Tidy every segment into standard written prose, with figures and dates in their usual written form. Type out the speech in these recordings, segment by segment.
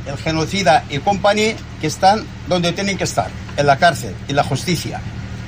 el genocida y compañía, que están donde tienen que estar, en la cárcel, en la justicia.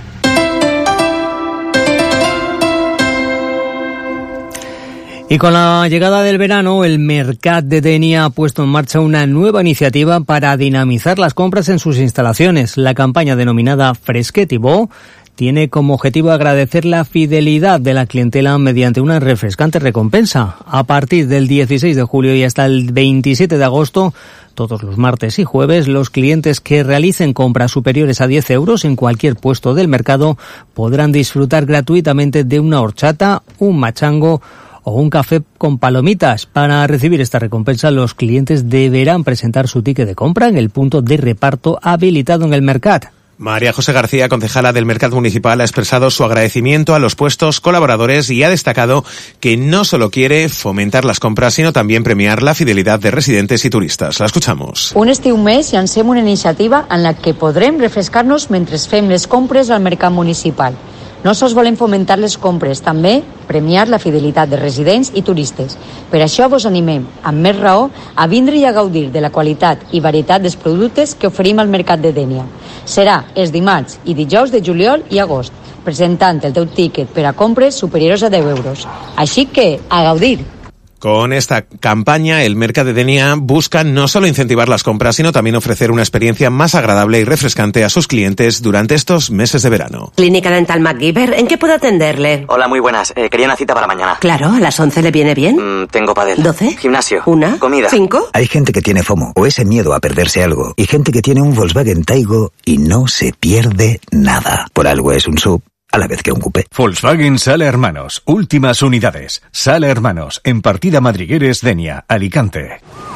Y con la llegada del verano, el Mercat de Dénia ha puesto en marcha una nueva iniciativa para dinamizar las compras en sus instalaciones. La campaña denominada Fresquet i Bo tiene como objetivo agradecer la fidelidad de la clientela mediante una refrescante recompensa. A partir del 16 de julio y hasta el 27 de agosto, todos los martes y jueves, los clientes que realicen compras superiores a 10 euros en cualquier puesto del mercado podrán disfrutar gratuitamente de una horchata, un machango o un café con palomitas. Para recibir esta recompensa, los clientes deberán presentar su ticket de compra en el punto de reparto habilitado en el Mercat. María José García, concejala del Mercat Municipal, ha expresado su agradecimiento a los puestos colaboradores y ha destacado que no solo quiere fomentar las compras, sino también premiar la fidelidad de residentes y turistas. La escuchamos. Un estiu més llancem una iniciativa en la que podrem refrescar-nos mentre fem les compres al Mercat Municipal. No sols volem fomentar les compres, també premiar la fidelitat de residents i turistes. Per això vos animem, amb més raó, a vindre i a gaudir de la qualitat i varietat dels productes que oferim al Mercat de Dénia. Serà els dimarts i dijous de juliol i agost, presentant el teu tíquet per a compres superiors a 10 euros. Així que, a gaudir! Con esta campaña, el Mercat de Dénia busca no solo incentivar las compras, sino también ofrecer una experiencia más agradable y refrescante a sus clientes durante estos meses de verano. Clínica Dental MacGyver, ¿en qué puedo atenderle? Hola, muy buenas. Quería una cita para mañana. Claro, ¿a las 11 le viene bien? Tengo pádel. ¿12? Gimnasio. ¿1? Comida. 5. Hay gente que tiene FOMO, o ese miedo a perderse algo, y gente que tiene un Volkswagen Taigo y no se pierde nada. Por algo es un SUV, a la vez que un coupé. Volkswagen Sala Hermanos, últimas unidades. Sala Hermanos, en Partida Madrigueres, Dénia, Alicante.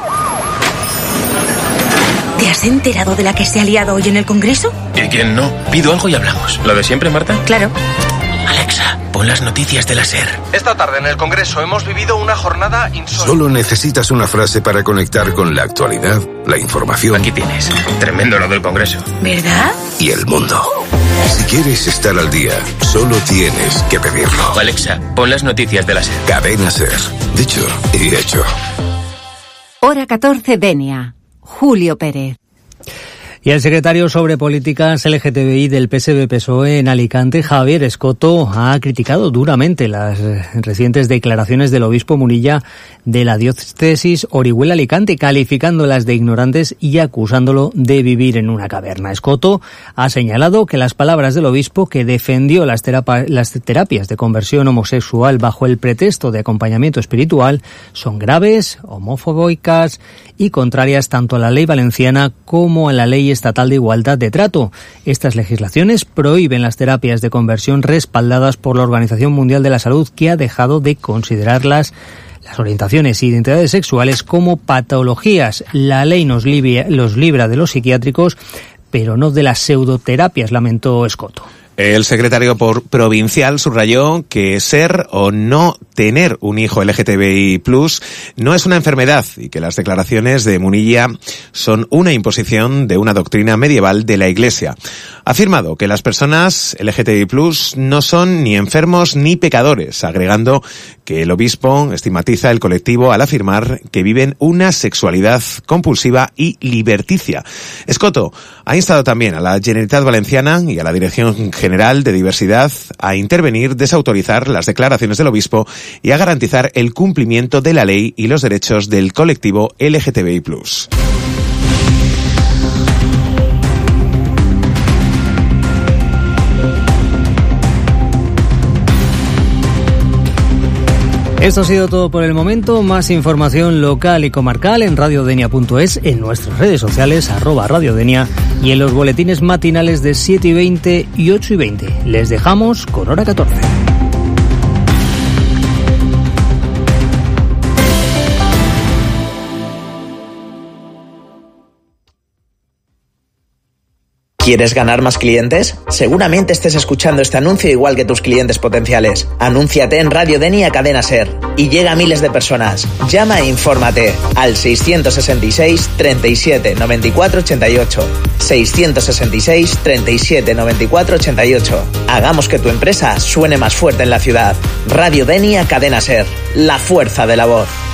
¿Te has enterado de la que se ha liado hoy en el Congreso? ¿Y quién no? Pido algo y hablamos. ¿Lo de siempre, Marta? Claro. Alexa, pon las noticias de la SER. Esta tarde en el Congreso hemos vivido una jornada insólita. Solo necesitas una frase para conectar con la actualidad, la información. Aquí tienes. Tremendo lo del Congreso. ¿Verdad? Y el mundo. Si quieres estar al día, solo tienes que pedirlo. Alexa, pon las noticias de la SER. Cadena SER. Dicho y hecho. Hora 14, Dénia. Julio Pérez. Y el secretario sobre políticas LGTBI del PSB-PSOE en Alicante, Javier Escoto, ha criticado duramente las recientes declaraciones del obispo Munilla de la diócesis Orihuela-Alicante, calificándolas de ignorantes y acusándolo de vivir en una caverna. Escoto ha señalado que las palabras del obispo, que defendió las terapias de conversión homosexual bajo el pretexto de acompañamiento espiritual, son graves, homofóbicas y contrarias tanto a la ley valenciana como a la ley estatal de igualdad de trato. Estas legislaciones prohíben las terapias de conversión respaldadas por la Organización Mundial de la Salud, que ha dejado de considerarlas, las orientaciones e identidades sexuales, como patologías. La ley los libra de los psiquiátricos, pero no de las pseudoterapias, lamentó Escoto. El secretario provincial subrayó que ser o no tener un hijo LGTBI+ no es una enfermedad y que las declaraciones de Munilla son una imposición de una doctrina medieval de la Iglesia. Ha afirmado que las personas LGTBI+ no son ni enfermos ni pecadores, agregando que el obispo estigmatiza el colectivo al afirmar que viven una sexualidad compulsiva y liberticia. Escoto ha instado también a la Generalitat Valenciana y a la Dirección General de Diversidad a intervenir, desautorizar las declaraciones del obispo y a garantizar el cumplimiento de la ley y los derechos del colectivo LGTBI+. Esto ha sido todo por el momento. Más información local y comarcal en radiodenia.es, en nuestras redes sociales, @radiodenia, y en los boletines matinales de 7:20 y 8:20. Les dejamos con Hora 14. ¿Quieres ganar más clientes? Seguramente estés escuchando este anuncio igual que tus clientes potenciales. Anúnciate en Radio Dénia Cadena SER y llega a miles de personas. Llama e infórmate al 666 37 94 88. 666 37 94 88. Hagamos que tu empresa suene más fuerte en la ciudad. Radio Dénia Cadena SER. La fuerza de la voz.